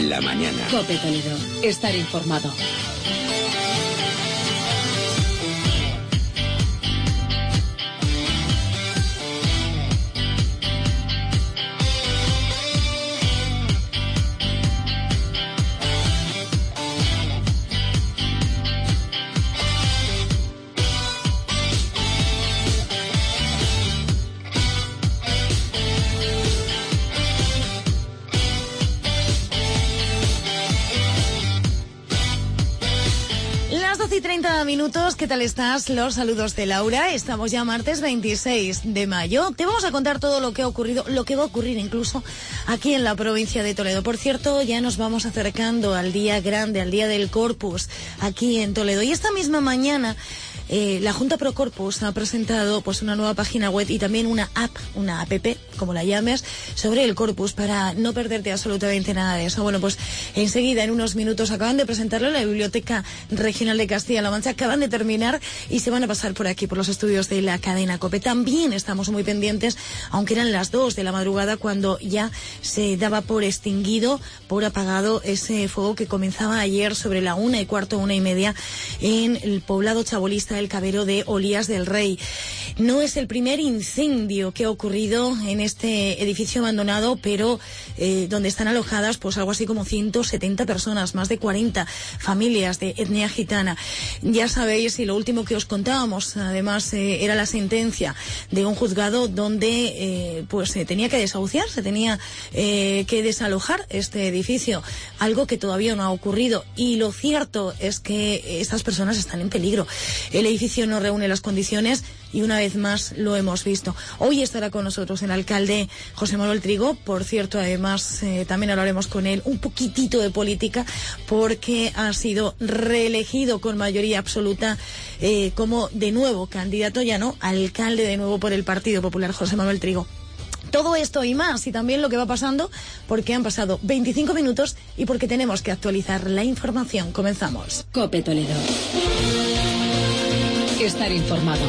la mañana. COPE Toledo. Estar informado. Y 30 minutos, ¿qué tal estás? Los saludos de Laura. Estamos ya martes 26 de mayo. Te vamos a contar todo lo que ha ocurrido, lo que va a ocurrir incluso aquí en la provincia de Toledo. Por cierto, ya nos vamos acercando al día grande, al día del Corpus, aquí en Toledo. Y esta misma mañana la Junta Pro Corpus ha presentado pues una nueva página web y también una app, como la llames, sobre el Corpus, para no perderte absolutamente nada de eso. Bueno, pues enseguida, en unos minutos, acaban de presentarlo en la Biblioteca Regional de Castilla-La Mancha, acaban de terminar y se van a pasar por aquí, por los estudios de la cadena COPE. También estamos muy pendientes, aunque eran las 2 de la madrugada, cuando ya se daba por extinguido, por apagado ese fuego que comenzaba ayer sobre la 1:15, 1:30, en el poblado chabolista del Cabero de Olías del Rey. No es el primer incendio que ha ocurrido en este edificio abandonado, pero donde están alojadas pues algo así como 170 personas, más de 40 familias de etnia gitana. Ya sabéis, y lo último que os contábamos, además, era la sentencia de un juzgado donde se tenía que desahuciar, se tenía que desalojar este edificio, algo que todavía no ha ocurrido. Y lo cierto es que estas personas están en peligro. El edificio no reúne las condiciones y una vez más lo hemos visto. Hoy estará con nosotros el alcalde José Manuel Trigo. Por cierto, además, también hablaremos con él un poquitito de política, porque ha sido reelegido con mayoría absoluta como de nuevo candidato, ya no, alcalde de nuevo por el Partido Popular, José Manuel Trigo. Todo esto y más, y también lo que va pasando, porque han pasado 25 minutos y porque tenemos que actualizar la información. Comenzamos. COPE Toledo. Estar informado.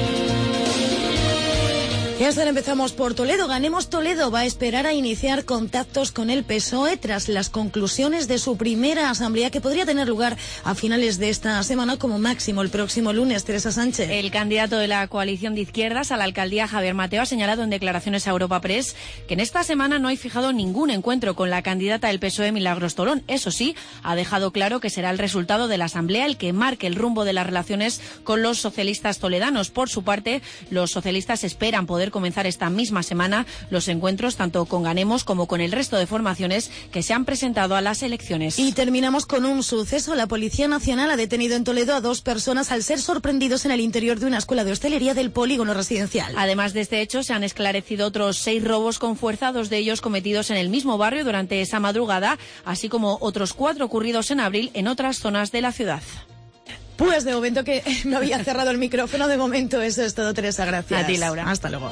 Y hasta ahora empezamos por Toledo. Ganemos Toledo va a esperar a iniciar contactos con el PSOE tras las conclusiones de su primera asamblea, que podría tener lugar a finales de esta semana, como máximo el próximo lunes. Teresa Sánchez. El candidato de la coalición de izquierdas a la alcaldía, Javier Mateo, ha señalado en declaraciones a Europa Press que en esta semana no hay fijado ningún encuentro con la candidata del PSOE, Milagros Tolón. Eso sí, ha dejado claro que será el resultado de la asamblea el que marque el rumbo de las relaciones con los socialistas toledanos. Por su parte, los socialistas esperan poder comenzar esta misma semana los encuentros tanto con Ganemos como con el resto de formaciones que se han presentado a las elecciones. Y terminamos con un suceso. La Policía Nacional ha detenido en Toledo a 2 personas al ser sorprendidos en el interior de una escuela de hostelería del polígono residencial. Además de este hecho, se han esclarecido otros 6 robos con fuerza, 2 de ellos cometidos en el mismo barrio durante esa madrugada, así como otros 4 ocurridos en abril en otras zonas de la ciudad. Pues de momento, que me había cerrado el micrófono, de momento eso es todo, Teresa, gracias. A ti, Laura. Hasta luego.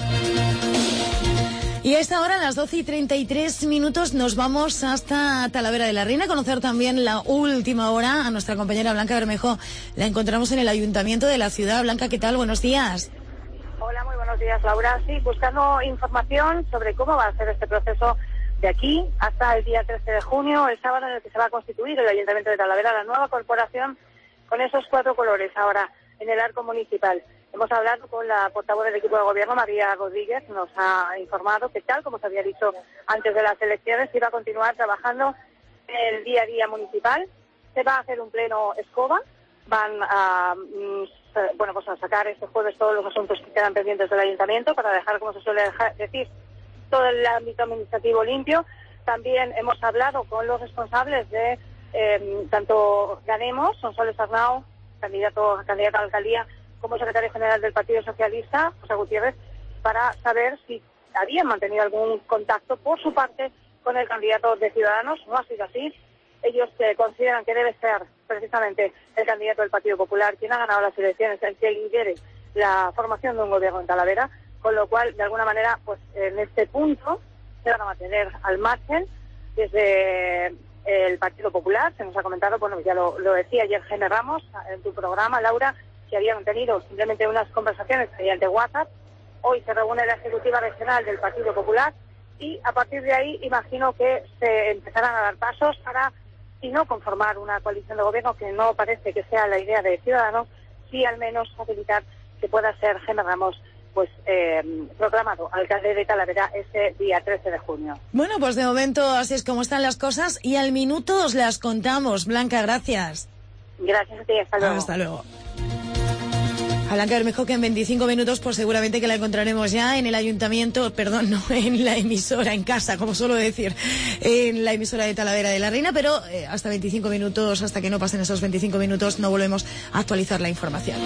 Y a esta hora, a las 12:33, nos vamos hasta Talavera de la Reina a conocer también la última hora. A nuestra compañera Blanca Bermejo la encontramos en el Ayuntamiento de la ciudad. Blanca, ¿qué tal? Buenos días. Hola, muy buenos días, Laura. Sí, buscando información sobre cómo va a ser este proceso de aquí hasta el día 13 de junio, el sábado en el que se va a constituir el Ayuntamiento de Talavera, la nueva corporación, con esos 4 colores ahora en el arco municipal. Hemos hablado con la portavoz del equipo de gobierno, María Rodríguez, nos ha informado que, tal como se había dicho antes de las elecciones, se iba a continuar trabajando en el día a día municipal. Se va a hacer un pleno escoba, van a sacar este jueves todos los asuntos que quedan pendientes del ayuntamiento para dejar, como se suele decir, todo el ámbito administrativo limpio. También hemos hablado con los responsables de tanto Ganemos, Sonsoles Arnau, candidata a la alcaldía, como secretario general del Partido Socialista, José Gutiérrez, para saber si habían mantenido algún contacto por su parte con el candidato de Ciudadanos. No ha sido así. Ellos consideran que debe ser precisamente el candidato del Partido Popular quien ha ganado las elecciones, el que lidere la formación de un gobierno en Talavera, con lo cual, de alguna manera, pues en este punto se van a mantener al margen desde el Partido Popular. Se nos ha comentado, bueno, ya lo decía ayer Gene Ramos en tu programa, Laura, que habían tenido simplemente unas conversaciones mediante WhatsApp. Hoy se reúne la Ejecutiva Regional del Partido Popular y a partir de ahí imagino que se empezarán a dar pasos para, si no conformar una coalición de gobierno, que no parece que sea la idea de Ciudadanos, sí al menos facilitar que pueda ser Gemma Ramos proclamado alcalde de Talavera ese día 13 de junio. Bueno, pues de momento así es como están las cosas y al minuto os las contamos. Blanca, gracias. Gracias a ti, hasta luego. Hasta luego. A Blanca Bermejo, que en 25 minutos pues seguramente que la encontraremos ya en el ayuntamiento, perdón, no en la emisora, en casa, como suelo decir, en la emisora de Talavera de la Reina, pero hasta 25 minutos, hasta que no pasen esos 25 minutos, no volvemos a actualizar la información.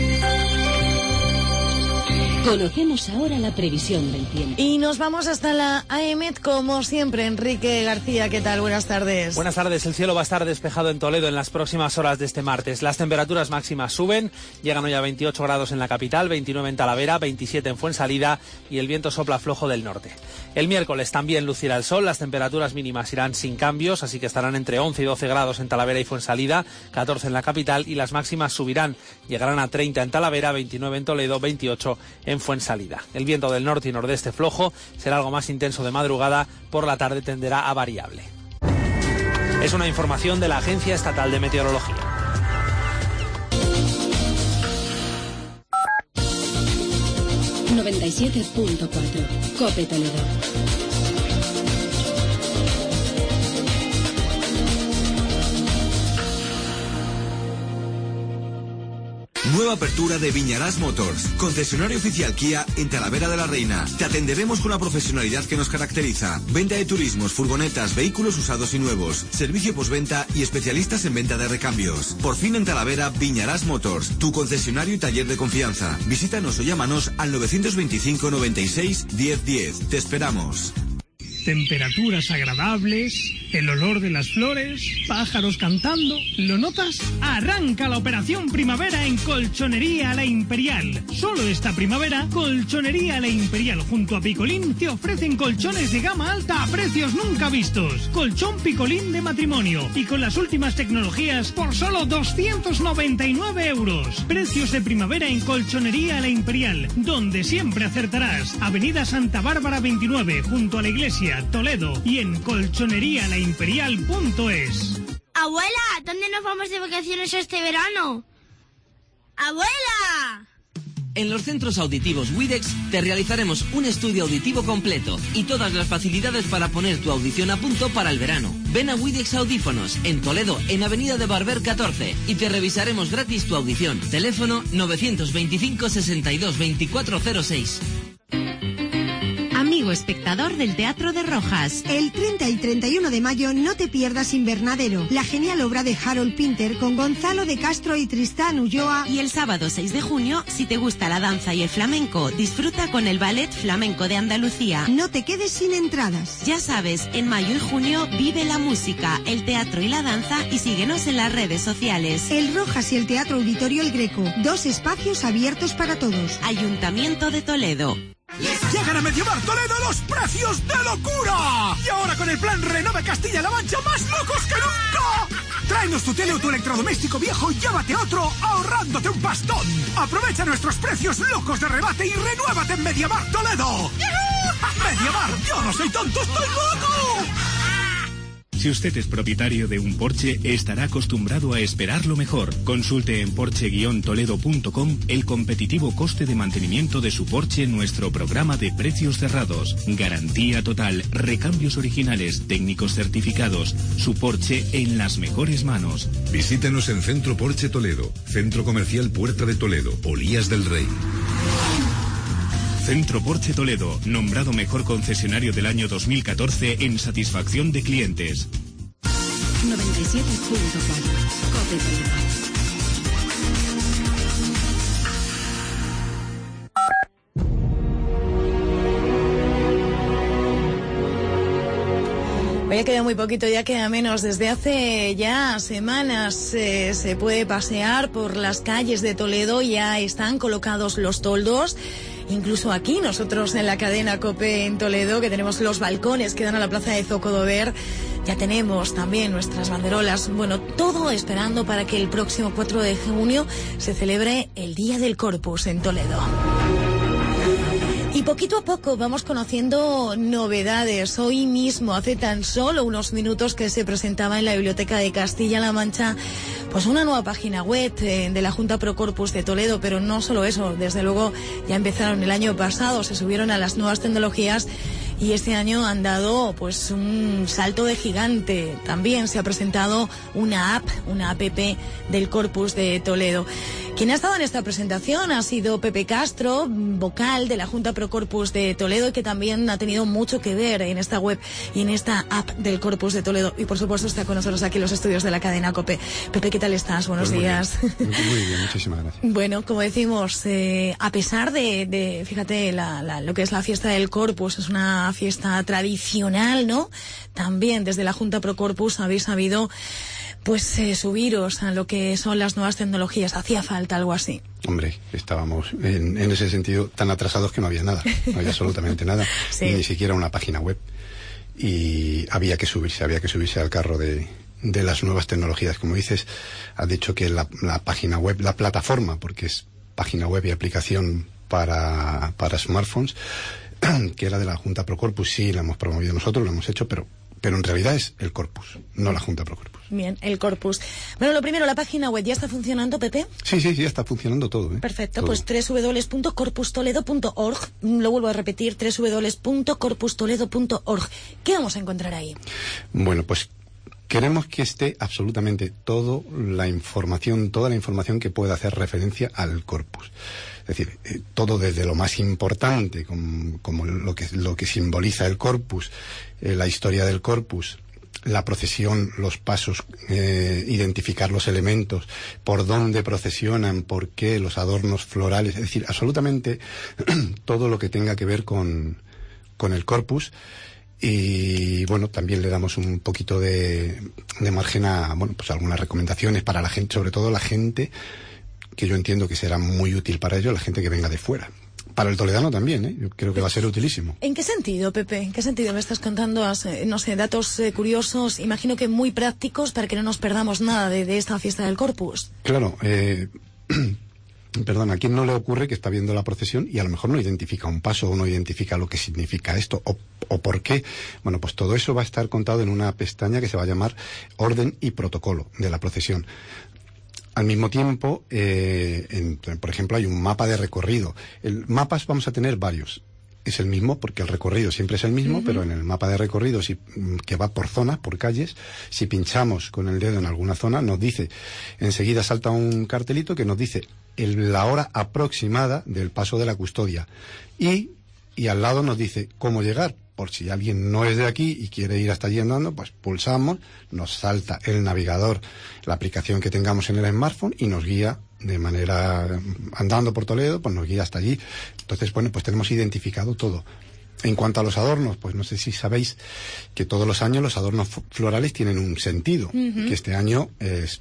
Conocemos ahora la previsión del tiempo. Y nos vamos hasta la AEMET, como siempre. Enrique García, ¿qué tal? Buenas tardes. Buenas tardes. El cielo va a estar despejado en Toledo en las próximas horas de este martes. Las temperaturas máximas suben, llegan hoy a 28 grados en la capital, 29 en Talavera, 27 en Fuensalida y el viento sopla flojo del norte. El miércoles también lucirá el sol, las temperaturas mínimas irán sin cambios, así que estarán entre 11 y 12 grados en Talavera y Fuensalida, 14 en la capital y las máximas subirán, llegarán a 30 en Talavera, 29 en Toledo, 28 en Fuensalida. El viento del norte y nordeste flojo será algo más intenso de madrugada, por la tarde tenderá a variable. Es una información de la Agencia Estatal de Meteorología. ...97.4... COPE Toledo. Nueva apertura de Viñarás Motors, concesionario oficial Kia en Talavera de la Reina. Te atenderemos con la profesionalidad que nos caracteriza. Venta de turismos, furgonetas, vehículos usados y nuevos, servicio postventa y especialistas en venta de recambios. Por fin en Talavera, Viñarás Motors, tu concesionario y taller de confianza. Visítanos o llámanos al 925 96 10 10. Te esperamos. Temperaturas agradables, el olor de las flores, pájaros cantando. ¿Lo notas? Arranca la operación primavera en Colchonería La Imperial. Solo esta primavera, Colchonería La Imperial junto a Picolín te ofrecen colchones de gama alta a precios nunca vistos. Colchón Picolín de matrimonio y con las últimas tecnologías por solo 299 euros. Precios de primavera en Colchonería La Imperial, donde siempre acertarás. Avenida Santa Bárbara 29, junto a la iglesia, Toledo, y en colchonerialaimperial.es. Abuela, ¿dónde nos vamos de vacaciones este verano? ¡Abuela! En los centros auditivos Widex te realizaremos un estudio auditivo completo y todas las facilidades para poner tu audición a punto para el verano. Ven a Widex Audífonos, en Toledo, en Avenida de Barber 14, y te revisaremos gratis tu audición. Teléfono 925 62 2406. Amigo espectador del Teatro de Rojas, el 30 y 31 de mayo no te pierdas Invernadero, la genial obra de Harold Pinter con Gonzalo de Castro y Tristán Ulloa. Y el sábado 6 de junio, si te gusta la danza y el flamenco, disfruta con el Ballet Flamenco de Andalucía. No te quedes sin entradas. Ya sabes, en mayo y junio vive la música, el teatro y la danza y síguenos en las redes sociales. El Rojas y el Teatro Auditorio El Greco, 2 espacios abiertos para todos. Ayuntamiento de Toledo. Llegan a Mediamar Toledo los precios de locura. Y ahora con el plan Renove Castilla-La Mancha, más locos que nunca. Tráenos tu tele o tu electrodoméstico viejo y llévate otro ahorrándote un pastón. Aprovecha nuestros precios locos de rebate y renuévate en Mediamar Toledo. Mediamar, yo no soy tonto, estoy loco. Si usted es propietario de un Porsche, estará acostumbrado a esperar lo mejor. Consulte en Porsche-Toledo.com el competitivo coste de mantenimiento de su Porsche en nuestro programa de precios cerrados. Garantía total, recambios originales, técnicos certificados. Su Porsche en las mejores manos. Visítenos en Centro Porsche Toledo, Centro Comercial Puerta de Toledo, Olías del Rey. Centro Porsche Toledo, nombrado mejor concesionario del año 2014 en satisfacción de clientes. 97.4 COPE Toledo. Ya queda muy poquito, ya queda menos. Desde hace ya semanas se puede pasear por las calles de Toledo, ya están colocados los toldos. Incluso aquí nosotros en la cadena COPE en Toledo, que tenemos los balcones que dan a la plaza de Zocodover, ya tenemos también nuestras banderolas. Bueno, todo esperando para que el próximo 4 de junio se celebre el Día del Corpus en Toledo. Y Y poquito a poco vamos conociendo novedades. Hoy mismo, hace tan solo unos minutos, que se presentaba en la Biblioteca de Castilla-La Mancha pues una nueva página web de la Junta Pro Corpus de Toledo, pero no solo eso, desde luego ya empezaron el añp pasado, se subieron a las nuevas tecnologías y este año han dado pues un salto de gigante. También se ha presentado una app del Corpus de Toledo. Quien ha estado en esta presentación ha sido Pepe Castro, vocal de la Junta Pro Corpus de Toledo, y que también ha tenido mucho que ver en esta web y en esta app del Corpus de Toledo. Y por supuesto está con nosotros aquí en los estudios de la cadena COPE. Pepe, ¿qué tal estás? Buenos días. Muy bien, muchísimas gracias. Bueno, como decimos, a pesar de fíjate, lo que es la fiesta del Corpus, es una fiesta tradicional, ¿no? También desde la Junta Pro Corpus habéis sabido pues subiros a lo que son las nuevas tecnologías. ¿Hacía falta algo así? Hombre, estábamos en ese sentido tan atrasados que no había nada, no había absolutamente nada, sí. Ni siquiera una página web. Y había que subirse al carro de las nuevas tecnologías. Como dices, has dicho que la página web, la plataforma, porque es página web y aplicación para smartphones, que era de la Junta Pro Corpus, sí, la hemos promovido nosotros, lo hemos hecho, pero en realidad es el Corpus, no la Junta Pro Corpus. Bien, el Corpus. Bueno, lo primero, la página web, ¿ya está funcionando, Pepe? Sí, ya está funcionando todo. Perfecto, todo. Pues www.corpustoledo.org, lo vuelvo a repetir, www.corpustoledo.org. ¿Qué vamos a encontrar ahí? Bueno, pues queremos que esté absolutamente toda la información que pueda hacer referencia al Corpus. Es decir, todo desde lo más importante, como lo que simboliza el Corpus, la historia del Corpus, la procesión, los pasos, identificar los elementos, por dónde procesionan, por qué, los adornos florales, es decir, absolutamente todo lo que tenga que ver con el Corpus. Y bueno, también le damos un poquito de margen a, bueno, pues algunas recomendaciones para la gente, sobre todo la gente que yo entiendo que será muy útil para ello, la gente que venga de fuera. Para el toledano también, yo creo que va a ser utilísimo. ¿En qué sentido, Pepe? ¿En qué sentido me estás contando, no sé, datos curiosos, imagino que muy prácticos, para que no nos perdamos nada de esta fiesta del Corpus? Claro, perdón, ¿a quién no le ocurre que está viendo la procesión y a lo mejor no identifica un paso o no identifica lo que significa esto o por qué? Bueno, pues todo eso va a estar contado en una pestaña que se va a llamar Orden y Protocolo de la procesión. Al mismo tiempo, por ejemplo, hay un mapa de recorrido. Mapas vamos a tener varios. Es el mismo porque el recorrido siempre es el mismo, pero en el mapa de recorrido, que va por zonas, por calles, si pinchamos con el dedo en alguna zona, nos dice, enseguida salta un cartelito que nos dice la hora aproximada del paso de la custodia. Y al lado nos dice cómo llegar. Por si alguien no es de aquí y quiere ir hasta allí andando, pues pulsamos, nos salta el navegador, la aplicación que tengamos en el smartphone y nos guía de manera, andando por Toledo, pues nos guía hasta allí. Entonces, bueno, pues tenemos identificado todo. En cuanto a los adornos, pues no sé si sabéis que todos los años los adornos florales tienen un sentido, que este año es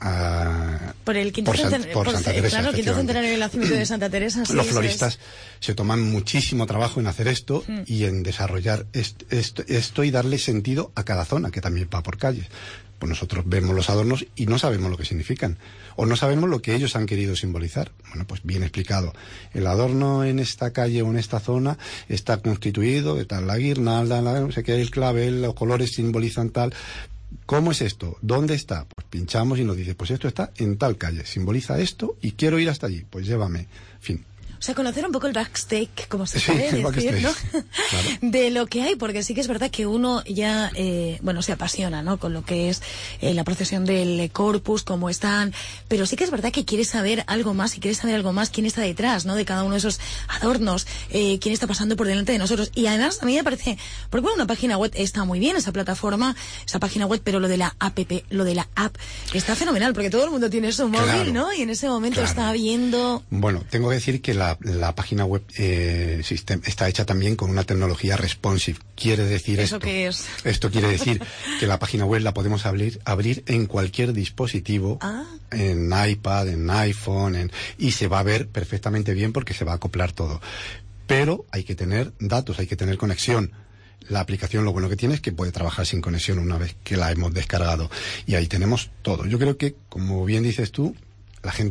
por el quinto Santa Teresa. Claro, quinto centenario del nacimiento de Santa Teresa. Sí, los floristas se toman muchísimo trabajo en hacer esto y en desarrollar esto y darle sentido a cada zona, que también va por calles. Pues nosotros vemos los adornos y no sabemos lo que significan, o no sabemos lo que ellos han querido simbolizar. Bueno, pues bien explicado. El adorno en esta calle o en esta zona está constituido de tal, la guirnalda, no sé qué, el clavel, los colores simbolizan tal. ¿Cómo es esto? ¿Dónde está? Pues pinchamos y nos dice, pues esto está en tal calle, simboliza esto y quiero ir hasta allí, pues llévame. En fin. O sea, conocer un poco el backstage, como se puede decir, ¿no? Claro. De lo que hay, porque sí que es verdad que uno ya, se apasiona, ¿no? Con lo que es la procesión del Corpus, cómo están, pero sí que es verdad que quiere saber algo más, y quiere saber algo más, quién está detrás, ¿no? De cada uno de esos adornos, quién está pasando por delante de nosotros. Y además, a mí me parece, porque bueno, una página web está muy bien, esa plataforma, esa página web, pero lo de la app, está fenomenal, porque todo el mundo tiene su móvil, ¿no? Y en ese momento está viendo... Bueno, tengo que decir que la página web está hecha también con una tecnología responsive. Quiere decir ¿Eso qué es? Esto quiere decir que la página web la podemos abrir en cualquier dispositivo, en iPad, en iPhone, y se va a ver perfectamente bien porque se va a acoplar todo. Pero hay que tener datos, hay que tener conexión. La aplicación lo bueno que tiene es que puede trabajar sin conexión una vez que la hemos descargado. Y ahí tenemos todo. Yo creo que, como bien dices tú, la gente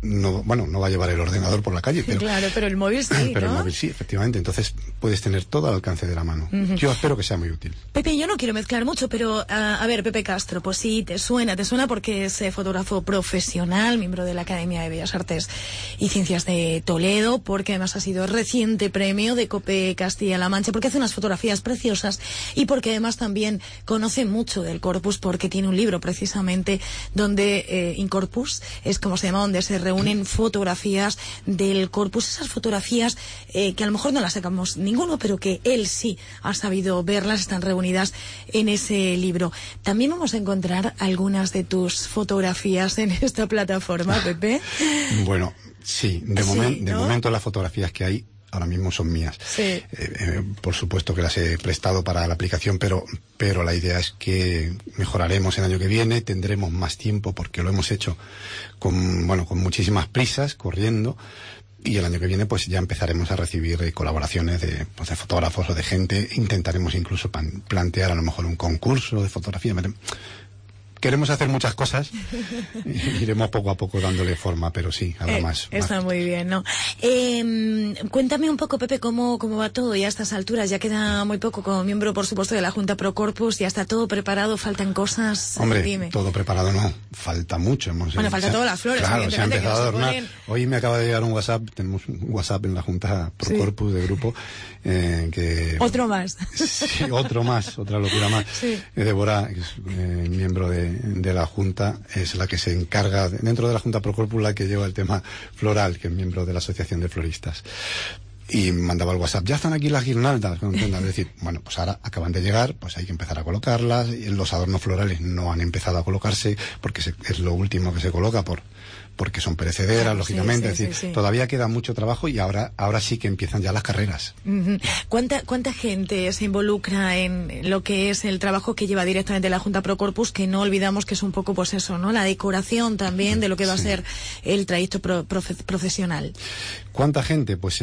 no va a llevar el ordenador por la calle, pero... Claro, pero el móvil sí, Pero ¿no? el móvil sí, efectivamente. Entonces puedes tener todo al alcance de la mano. Yo espero que sea muy útil. Pepe, yo no quiero mezclar mucho, pero a ver, Pepe Castro, pues sí, te suena porque es fotógrafo profesional, miembro de la Academia de Bellas Artes y Ciencias de Toledo, porque además ha sido reciente premio de COPE Castilla-La Mancha, porque hace unas fotografías preciosas y porque además también conoce mucho del corpus, porque tiene un libro precisamente donde Incorpus es como se llama, donde se reúnen fotografías del corpus, esas fotografías que a lo mejor no las sacamos ninguno, pero que él sí ha sabido verlas, están reunidas en ese libro. También vamos a encontrar algunas de tus fotografías en esta plataforma, Pepe. Bueno, sí, de momento las fotografías que hay ahora mismo son mías. Sí. Por supuesto que las he prestado para la aplicación, pero la idea es que mejoraremos el año que viene, tendremos más tiempo porque lo hemos hecho con muchísimas prisas, corriendo, y el año que viene pues ya empezaremos a recibir colaboraciones de fotógrafos o de gente. Intentaremos incluso plantear a lo mejor un concurso de fotografía. Queremos hacer muchas cosas, iremos poco a poco dándole forma, pero sí, habrá más. Está muy bien, ¿no? Cuéntame un poco, Pepe, cómo va todo ya a estas alturas. Ya queda muy poco como miembro, por supuesto, de la Junta Pro Corpus. Ya está todo preparado, faltan cosas. Hombre, dime. Todo preparado no, falta mucho. Falta todas las flores. Claro, se ha empezado a adornar. Hoy me acaba de llegar un WhatsApp, tenemos un WhatsApp en la Junta Pro Corpus de grupo, que... Otro más. Sí, otra locura más. Sí. Débora, que es miembro de la Junta, es la que se encarga, dentro de la Junta Pro Corpus, la que lleva el tema floral, que es miembro de la Asociación de Floristas. Y mandaba el WhatsApp, ya están aquí las guirnaldas, es decir, bueno, pues ahora acaban de llegar, pues hay que empezar a colocarlas. Los adornos florales no han empezado a colocarse, porque es lo último que se coloca porque son perecederas, lógicamente. Sí. Todavía queda mucho trabajo y ahora sí que empiezan ya las carreras. ¿Cuánta gente se involucra en lo que es el trabajo que lleva directamente la Junta Pro Corpus, que no olvidamos que es un poco pues eso, ¿no? La decoración también de lo que va a ser el trayecto profesional. ¿Cuánta gente? Pues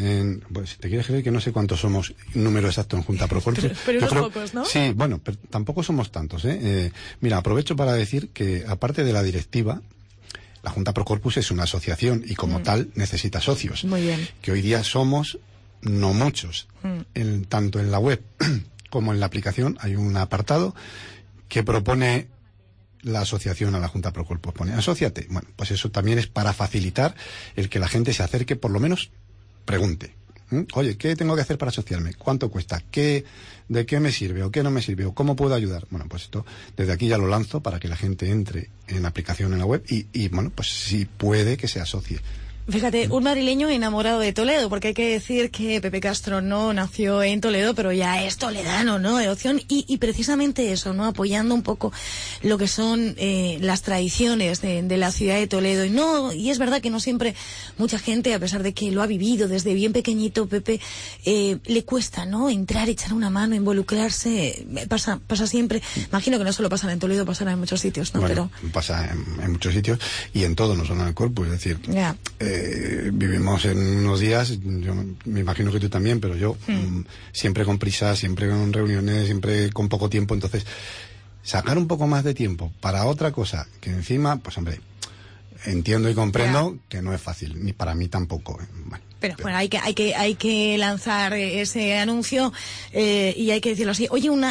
te quieres creer que no sé cuántos somos, número exacto en Junta Pro Corpus. Pero unos pocos, ¿no? Sí, bueno, pero tampoco somos tantos, ¿eh? Mira, aprovecho para decir que aparte de la directiva, la Junta Pro Corpus es una asociación y como tal necesita socios. Muy bien. Que hoy día somos no muchos. Tanto en la web como en la aplicación hay un apartado que propone la asociación a la Junta Pro Corpus. Pone, asóciate. Bueno, pues eso también es para facilitar el que la gente se acerque, por lo menos pregunte. Oye, ¿qué tengo que hacer para asociarme? ¿Cuánto cuesta? ¿De qué me sirve o qué no me sirve? ¿O cómo puedo ayudar? Bueno, pues esto desde aquí ya lo lanzo para que la gente entre en la aplicación en la web y bueno, pues si puede que se asocie. Fíjate, un madrileño enamorado de Toledo, porque hay que decir que Pepe Castro no nació en Toledo, pero ya es toledano, ¿no? De opción, y precisamente eso, ¿no? Apoyando un poco lo que son las tradiciones de la ciudad de Toledo. Y es verdad que no siempre mucha gente, a pesar de que lo ha vivido desde bien pequeñito, Pepe, le cuesta, ¿no? Entrar, echar una mano, involucrarse. Pasa siempre. Imagino que no solo pasa en Toledo, pasará en muchos sitios, ¿no? Bueno, pasa en muchos sitios y en todo, no solo en el Corpus, es decir... Yeah. Vivimos en unos días, yo me imagino que tú también, pero yo siempre con prisa, siempre con reuniones, siempre con poco tiempo, entonces sacar un poco más de tiempo para otra cosa que encima, pues hombre, entiendo y comprendo que no es fácil, ni para mí tampoco. Pero bueno, hay que lanzar ese anuncio y hay que decirlo así. Oye, una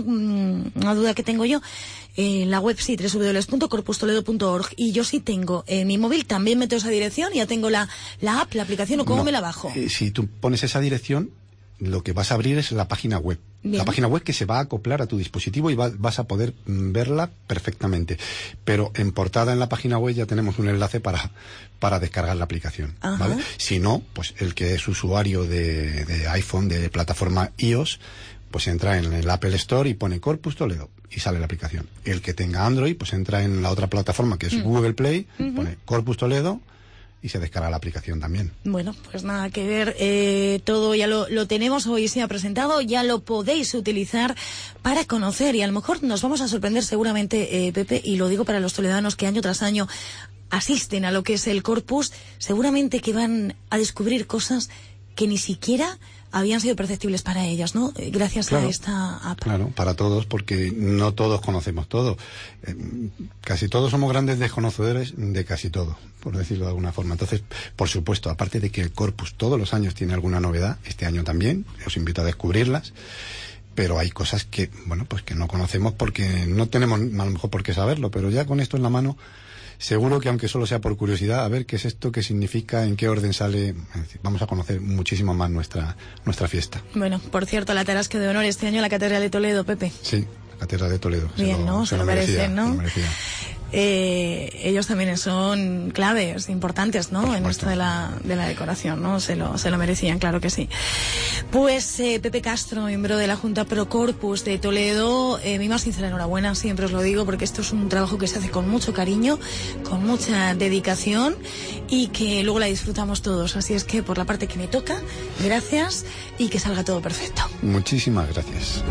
duda que tengo yo. La web sí, www.corpustoledo.org, y yo sí tengo mi móvil, también meto esa dirección, ya tengo la app, la aplicación, o cómo me la bajo. Si tú pones esa dirección, lo que vas a abrir es la página web. Bien. La página web que se va a acoplar a tu dispositivo y vas a poder verla perfectamente. Pero en portada en la página web ya tenemos un enlace para descargar la aplicación, ¿vale? Si no, pues el que es usuario de iPhone, de plataforma iOS, pues entra en el Apple Store y pone Corpus Toledo y sale la aplicación. El que tenga Android, pues entra en la otra plataforma que es Google Play, pone Corpus Toledo y se descarga la aplicación también. Bueno, pues nada que ver, todo ya lo tenemos, hoy se ha presentado, ya lo podéis utilizar para conocer y a lo mejor nos vamos a sorprender seguramente, Pepe, y lo digo para los toledanos que año tras año asisten a lo que es el Corpus, seguramente que van a descubrir cosas que ni siquiera habían sido perceptibles para ellas, ¿no? Gracias a esta app. Claro, para todos, porque no todos conocemos todo. Casi todos somos grandes desconocedores de casi todo, por decirlo de alguna forma. Entonces, por supuesto, aparte de que el Corpus todos los años tiene alguna novedad, este año también, os invito a descubrirlas, pero hay cosas que, bueno, pues que no conocemos porque no tenemos a lo mejor por qué saberlo, pero ya con esto en la mano, seguro que aunque solo sea por curiosidad, a ver qué es esto, qué significa, en qué orden sale, es decir, vamos a conocer muchísimo más nuestra fiesta. Bueno, por cierto, la Tarasca de Honor este año en la Catedral de Toledo, Pepe. Sí, la Catedral de Toledo. Bien, ¿no? Se lo merecen, ¿no? Se lo merecía. Ellos también son claves, importantes, ¿no? En esto de la decoración, ¿no? Se lo merecían, claro que sí. Pues Pepe Castro, miembro de la Junta Pro Corpus de Toledo, mi más sincera enhorabuena, siempre os lo digo, porque esto es un trabajo que se hace con mucho cariño, con mucha dedicación y que luego la disfrutamos todos. Así es que por la parte que me toca, gracias y que salga todo perfecto. Muchísimas gracias.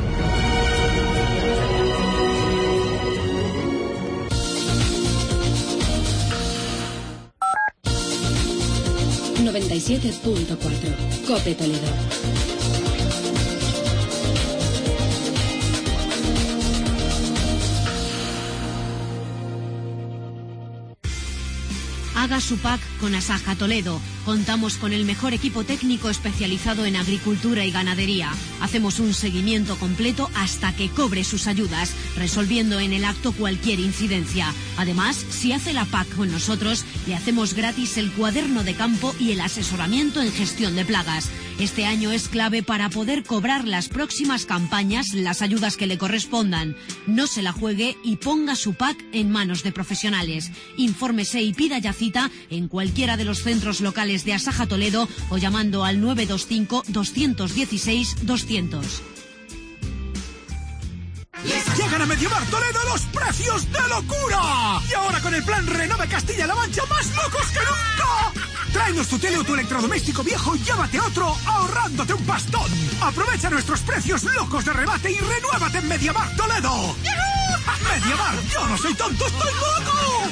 ...97.4... COPE Toledo. Haga su pack con Asaja Toledo. Contamos con el mejor equipo técnico especializado en agricultura y ganadería. Hacemos un seguimiento completo hasta que cobre sus ayudas, resolviendo en el acto cualquier incidencia. Además, si hace la pack con nosotros, le hacemos gratis el cuaderno de campo y el asesoramiento en gestión de plagas. Este año es clave para poder cobrar las próximas campañas las ayudas que le correspondan. No se la juegue y ponga su pack en manos de profesionales. Infórmese y pida ya cita en cualquiera de los centros locales de Asaja Toledo o llamando al 925 216 200. Llegan a Mediamar Toledo los precios de locura. Y ahora con el plan Renove Castilla-La Mancha más locos que nunca. Tráenos tu tele o tu electrodoméstico viejo y llévate otro ahorrándote un pastón. Aprovecha nuestros precios locos de rebate y renuévate en Mediamar Toledo. Mediamar, yo no soy tonto, estoy loco.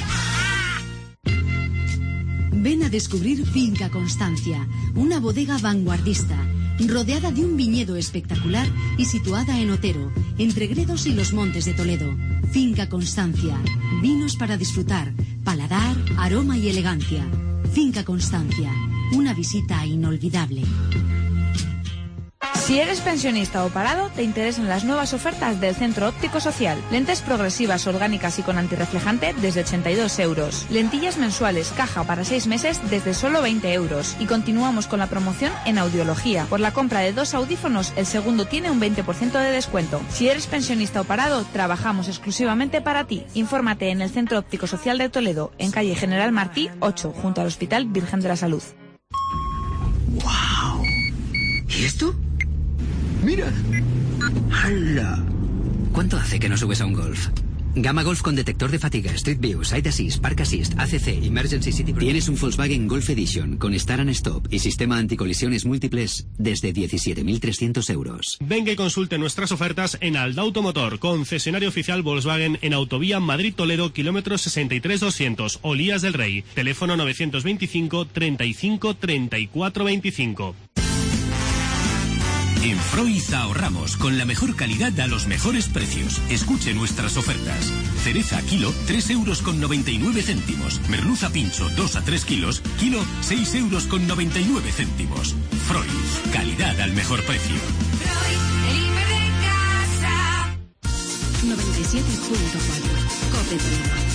Ven a descubrir Finca Constancia, una bodega vanguardista, rodeada de un viñedo espectacular y situada en Otero, entre Gredos y los Montes de Toledo. Finca Constancia, vinos para disfrutar, paladar, aroma y elegancia. Finca Constancia, una visita inolvidable. Si eres pensionista o parado, te interesan las nuevas ofertas del Centro Óptico Social. Lentes progresivas, orgánicas y con antirreflejante desde 82 euros. Lentillas mensuales, caja para 6 meses desde solo 20 euros. Y continuamos con la promoción en audiología. Por la compra de 2 audífonos, el segundo tiene un 20% de descuento. Si eres pensionista o parado, trabajamos exclusivamente para ti. Infórmate en el Centro Óptico Social de Toledo, en calle General Martí 8, junto al Hospital Virgen de la Salud. ¡Wow! ¿Y esto? ¡Mira! ¡Hala! ¿Cuánto hace que no subes a un Golf? Gama Golf con detector de fatiga, Street View, Side Assist, Park Assist, ACC, Emergency City... Tienes un Volkswagen Golf Edition con Start and Stop y sistema anticolisiones múltiples desde 17.300 euros. Venga y consulte nuestras ofertas en Alda Automotor, concesionario oficial Volkswagen en Autovía Madrid-Toledo, kilómetros 63-200, Olías del Rey. Teléfono 925 35 34 25. En Freud ahorramos con la mejor calidad a los mejores precios. Escuche nuestras ofertas. Cereza kilo, 3,99 euros. Merluza pincho, 2 a 3 kilos, kilo, 6,99 euros. Freud, calidad al mejor precio. Freud, el hiper de casa. 97.4 COPE Toledo.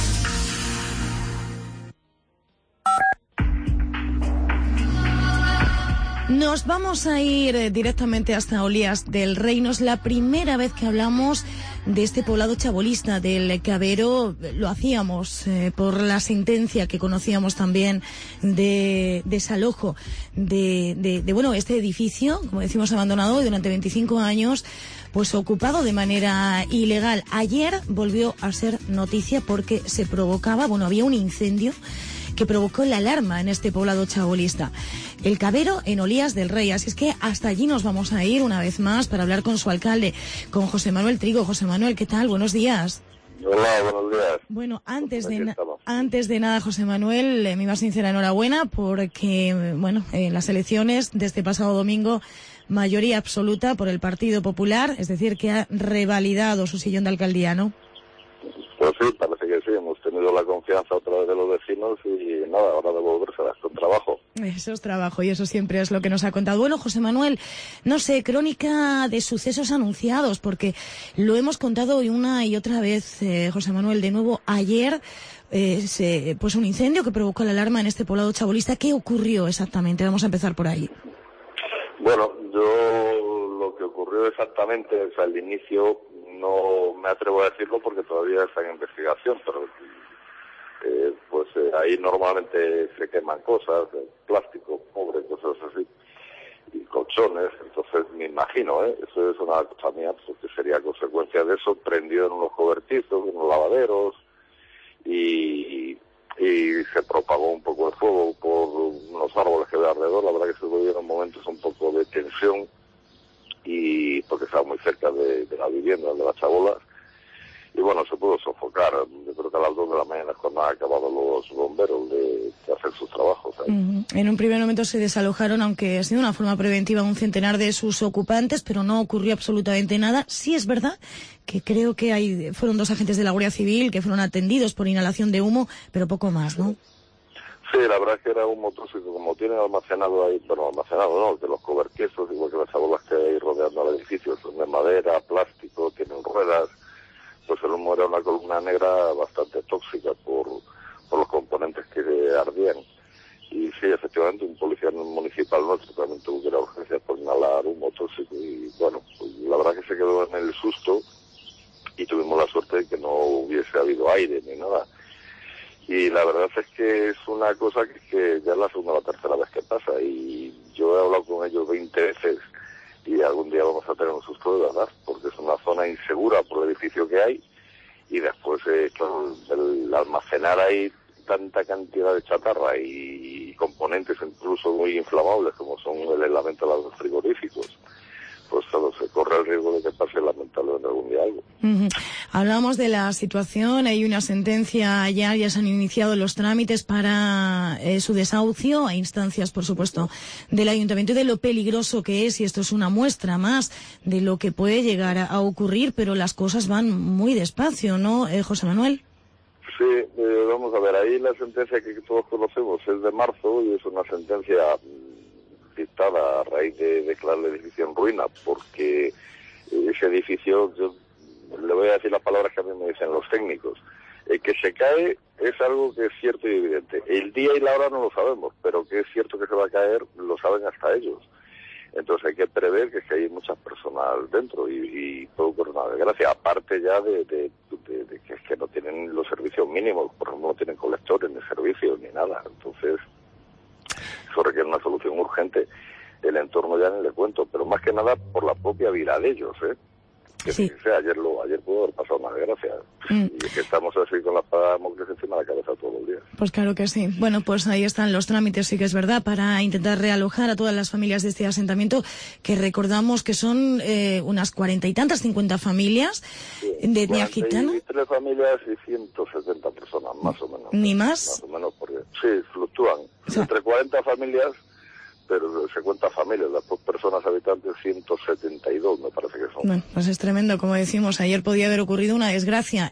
Nos vamos a ir directamente hasta Olías del Rey. Es la primera vez que hablamos de este poblado chabolista del Cabero. Lo hacíamos por la sentencia que conocíamos también de desalojo de este edificio, como decimos, abandonado y durante 25 años pues ocupado de manera ilegal. Ayer volvió a ser noticia porque se provocaba, había un incendio que provocó la alarma en este poblado chabolista. El Cabero en Olías del Rey. Así es que hasta allí nos vamos a ir una vez más para hablar con su alcalde, con José Manuel Trigo. José Manuel, ¿qué tal? Buenos días. Hola, buenos días. Bueno, Antes de nada, José Manuel, mi más sincera enhorabuena porque, bueno, en las elecciones de este pasado domingo, mayoría absoluta por el Partido Popular, es decir, que ha revalidado su sillón de alcaldía, ¿no? Pues sí, parece que sí, hemos tenido la confianza otra vez de los vecinos y nada, ahora devolvérselas con trabajo. Eso es trabajo y eso siempre es lo que nos ha contado. Bueno, José Manuel, no sé, crónica de sucesos anunciados, porque lo hemos contado una y otra vez, José Manuel, de nuevo ayer, pues un incendio que provocó la alarma en este poblado chabolista. ¿Qué ocurrió exactamente? Vamos a empezar por ahí. Bueno, lo que ocurrió exactamente es al inicio, no me atrevo a decirlo porque todavía está en investigación, pero ahí normalmente se queman cosas, plástico, cobre, cosas así, y colchones, entonces me imagino, eso es una cosa mía, porque sería consecuencia de eso, prendido en unos cobertizos, en unos lavaderos, y se propagó un poco el fuego por unos árboles que había alrededor. La verdad que se tuvieron momentos un poco de tensión, y porque estaba muy cerca de la vivienda de las chabolas, y bueno, se pudo sofocar. Yo creo que a las 2 de la mañana es cuando han acabado los bomberos de hacer sus trabajos ahí. En un primer momento se desalojaron, aunque ha sido una forma preventiva, un centenar de sus ocupantes, pero no ocurrió absolutamente nada. Sí es verdad que creo que fueron 2 agentes de la Guardia Civil que fueron atendidos por inhalación de humo, pero poco más, ¿no? Sí, la verdad es que era un motóxico, como tienen almacenado ahí, bueno, almacenado no, que los cobertizos, igual que las chabolas que hay rodeando al edificio, son de madera, plástico, tienen ruedas, pues el humo era una columna negra bastante tóxica por los componentes que ardían. Y sí, efectivamente, un policía municipal nuestro también tuvo que ir a urgencias por inhalar humo tóxico, y bueno, pues la verdad que se quedó en el susto, y tuvimos la suerte de que no hubiese habido aire ni nada. Y la verdad es que es una cosa que ya es la segunda o la tercera vez que pasa, y yo he hablado con ellos 20 veces, y algún día vamos a tener un susto de verdad, porque es una zona insegura por el edificio que hay, y después, claro, el almacenar ahí tanta cantidad de chatarra y componentes incluso muy inflamables como son el aislamiento de los frigoríficos, pues claro, se corre el riesgo de que pase lamentablemente algún día algo. Hablamos de la situación, hay una sentencia ya se han iniciado los trámites para su desahucio a instancias, por supuesto, del Ayuntamiento, y de lo peligroso que es, y esto es una muestra más de lo que puede llegar a ocurrir, pero las cosas van muy despacio, ¿no, José Manuel? Sí, vamos a ver, ahí la sentencia que todos conocemos es de marzo, y es una sentencia dictada a raíz de declarar el edificio en ruina, porque ese edificio, yo le voy a decir las palabras que a mí me dicen los técnicos, que se cae es algo que es cierto y evidente. El día y la hora no lo sabemos, pero que es cierto que se va a caer lo saben hasta ellos. Entonces hay que prever que hay muchas personas dentro, y puede ocurrir una desgracia, aparte ya de que no tienen los servicios mínimos, por ejemplo no tienen colectores, ni servicios, ni nada. Entonces eso requiere una solución urgente. El entorno ya ni le cuento, pero más que nada por la propia vida de ellos, que sí. Ayer pudo haber pasado una desgracia, y es que estamos así con la espada de Damocles encima de la cabeza todos los días. Pues claro que sí. Bueno, pues ahí están los trámites, sí que es verdad, para intentar realojar a todas las familias de este asentamiento, que recordamos que son unas 40 y tantas, 50 familias de etnia gitana. 43 familias y 170 personas, más o menos. ¿Ni más? Más o menos, porque sí, fluctúan. O sea, entre 40 familias, pero se cuenta familias, las personas habitantes 172 me parece que son. Bueno, pues es tremendo, como decimos, ayer podía haber ocurrido una desgracia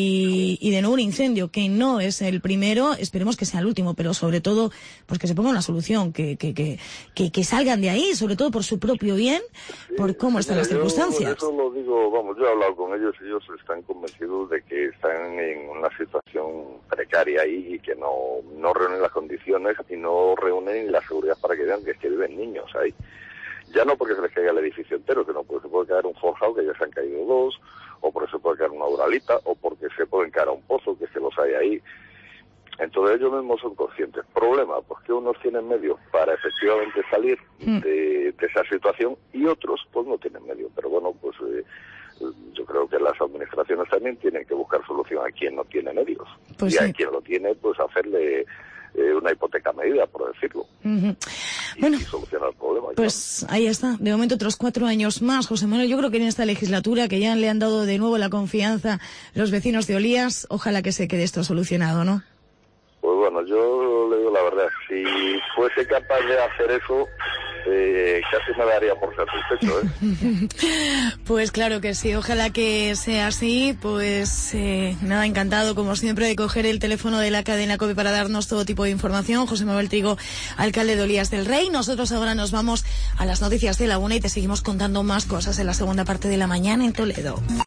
y de nuevo un incendio, que no es el primero, esperemos que sea el último, pero sobre todo pues que se ponga una solución, que salgan de ahí, sobre todo por su propio bien, por cómo están las circunstancias. Eso lo digo, vamos, yo he hablado con ellos y ellos están convencidos de que están en una situación precaria ahí, y que no reúnen las condiciones y no reúnen la seguridad para que vean que es que viven niños ahí. Ya no porque se les caiga el edificio entero, sino porque se puede caer un forjado, que ya se han caído 2, o porque se puede caer una uralita, o porque se pueden caer a un pozo, que es que los hay ahí. Entonces ellos mismos son conscientes. Problema, pues que unos tienen medios para efectivamente salir de esa situación, y otros pues no tienen medios. Pero bueno, pues yo creo que las administraciones también tienen que buscar solución a quien no tiene medios. Pues y a quien lo tiene, pues hacerle una hipoteca medida, por decirlo. Bueno, y solucionar el problema. Pues claro. Ahí está. De momento otros 4 años más, José Manuel. Yo creo que en esta legislatura, que ya le han dado de nuevo la confianza los vecinos de Olías, ojalá que se quede esto solucionado, ¿no? bueno, yo le digo la verdad, si fuese capaz de hacer eso, casi me daría por satisfecho, Pues claro que sí, ojalá que sea así. Pues nada, encantado como siempre de coger el teléfono de la cadena COPE para darnos todo tipo de información. José Manuel Trigo, alcalde de Olías del Rey. Nosotros ahora nos vamos a las noticias de la 1 y te seguimos contando más cosas en la segunda parte de la mañana en Toledo.